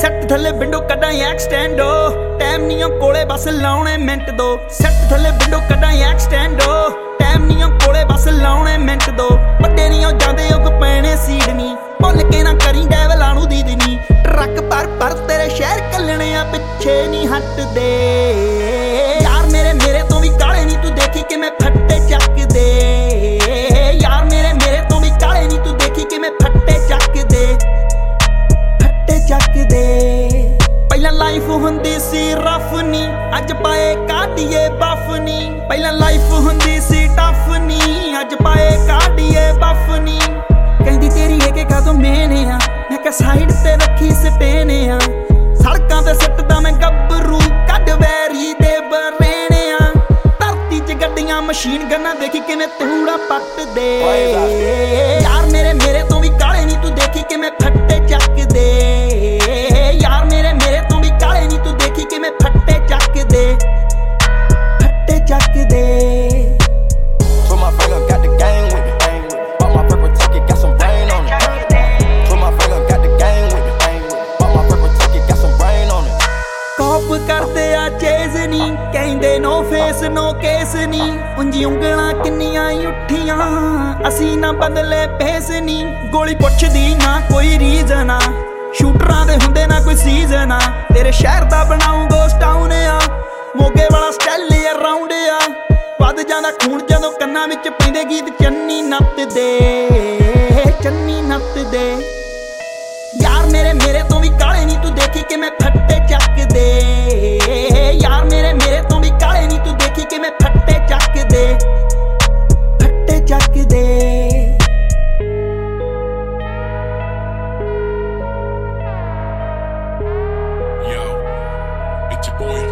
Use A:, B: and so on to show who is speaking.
A: Set ਥੱਲੇ window ਕੱਢਾਂ ਐਕਸਟੈਂਡੋ time ਨੀ ਕੋਲੇ ਬਸ ਲਾਉਣੇ ਮਿੰਟ ਦੋ ਸੈੱਟ ਥੱਲੇ ਵਿੰਡੋ ਕੱਢਾਂ ਐਕਸਟੈਂਡੋ ਟਾਈਮ ਨੀ ਕੋਲੇ ਬਸ ਲਾਉਣੇ ਮਿੰਟ ਦੋ ਵੱਡੇ ਨੀ ਜਾਂਦੇ ਉਹ ਪੈਣੇ ਸੀਡ ਨੀ ਭੁੱਲ ਕੇ ਨਾ ਕਰੀ ਡੈਵਲਾਂ ਨੂੰ ਦੀਦੀ ਨੀ ਟਰੱਕ ਪਰ ਤੇਰੇ ਸ਼ਹਿਰ ਕੱਲਣੇ ਆ ਪਿੱਛੇ ਨੀ ਹਟਦੇ ਯਾਰ ਮੇਰੇ ਤੋਂ ਵੀ ਕਾਲੇ ਨੀ ਤੂੰ ਦੇਖੀ ਕਿਵੇਂ ਫੱਟੇ ਚੱਕਦੇ ਯਾਰ ਮੇਰੇ ਤੋਂ ਵੀ ਕਾਲੇ ਨੀ ਤੂੰ ਦੇਖੀ ਕਿਵੇਂ ਫੱਟੇ ਚੱਕਦੇ ਪਹਿਲਾਂ ਲਾਈਫ ਹੁੰਦੀ ਸੀ ਰਫ ਨੀ ਅੱਜ ਪਾਏ ਕਾਢੀਏ ਬਫ ਨੀ ਪਹਿਲਾਂ ਲਾਈਫ ਹੁੰਦੀ ਸੀ ਟਫ ਨੀ ਅੱਜ ਪਾਏ ਕਾਢੀਏ ਬਫ ਨੀ ਕਹਿੰਦੀ ਤੇਰੀ ਇਹ ਕਿ ਕਾਦੋਂ ਮੇਨੇ ਆ ਮੈਂ ਕਿਹਾ ਸਾਈਡ ਤੇ ਰੱਖੀ ਸਟੇਨੇ ਆ ਸੜਕਾਂ ਤੇ ਸਿੱਟਦਾ ਮੈਂ ਗੱਭਰੂ ਕੱਢ ਵੈਰੀ ਦੇ ਬਰੇਣੇ ਆ ਧਰਤੀ 'ਚ ਗੱਡੀਆਂ ਮਸ਼ੀਨ ਗੰਨਾਂ ਦੇਖੀ ਕਿਵੇਂ ਤੂੜਾ ਪੱਟਦੇ ਯਾਰ ਮੇਰੇ ਤੋਂ ਵੀ ਕਾਲੇ ਨੀ ਤੂੰ ਦੇਖੀ ਕਿਵੇਂ ਫੱਟੇ ਚੱਕਦੇ ਯਾਰ ਮੇਰੇ ਤੋਂ ਵੀ ਕਾਲੇ ਨੀ ਤੂੰ ਦੇਖੀ ਕਿਵੇਂ ਫੱਟੇ ਚੱਕਦੇ
B: Put my finger, got the gang with me. Bought my purple ticket, got some rain on it. Put my finger, got the gang with me. Bought my purple ticket, got some rain on it.
A: ਕਾਪ ਕਰਦੇ ਆ Chase ਨੀ ਕਹਿੰਦੇ ਨੋ face ਨੋ case ਨੀ ਉਂਜੀ ਉਂਗਲਾਂ ਕਿੰਨੀਆਂ ਉੱਠੀਆਂ ਅਸੀਂ ਨਾ ਬਦਲੇ ਫੇਸ ਨੀ ਗੋਲੀ ਪੁੱਛਦੀ ਨਾ ਕੋਈ ਰੀਜ਼ਨ ਆ ਸ਼ੂਟਰਾਂ ਦੇ ਹੁੰਦੇ ਨਾ ਕੋਈ ਸੀਜ਼ਨ ਆ ਤੇਰੇ ਸ਼ਹਿਰ ਦਾ ਬਣਾਉਂ ਗੋਸਟ ਟਾਊਨ ਆ ਮੋਗੇ ਵਾਲਾ ਸਟਾਈਲ ਅਰਾਊਂਡ ਆ ਵੱਧ ਜਾਂਦਾ ਖੂਨ ਜਦੋਂ ਕੰਨਾਂ ਵਿੱਚ ਪੈਂਦੇ ਗੀਤ ਚੰਨੀ ਨੱਚਦੇ ਯਾਰ ਮੇਰੇ ਤੋਂ ਵੀ ਕਾਲੇ ਨੀ ਤੂੰ ਦੇਖੀ ਕਿਵੇਂ ਫੱਟੇ ਚੱਕਦੇ ਯਾਰ ਮੇਰੇ ਤੋਂ ਵੀ ਕਾਲੇ ਨੀ ਤੂੰ ਦੇਖੀ ਕਿਵੇਂ ਫੱਟੇ ਚੱਕਦੇ
C: Yo, it's your boy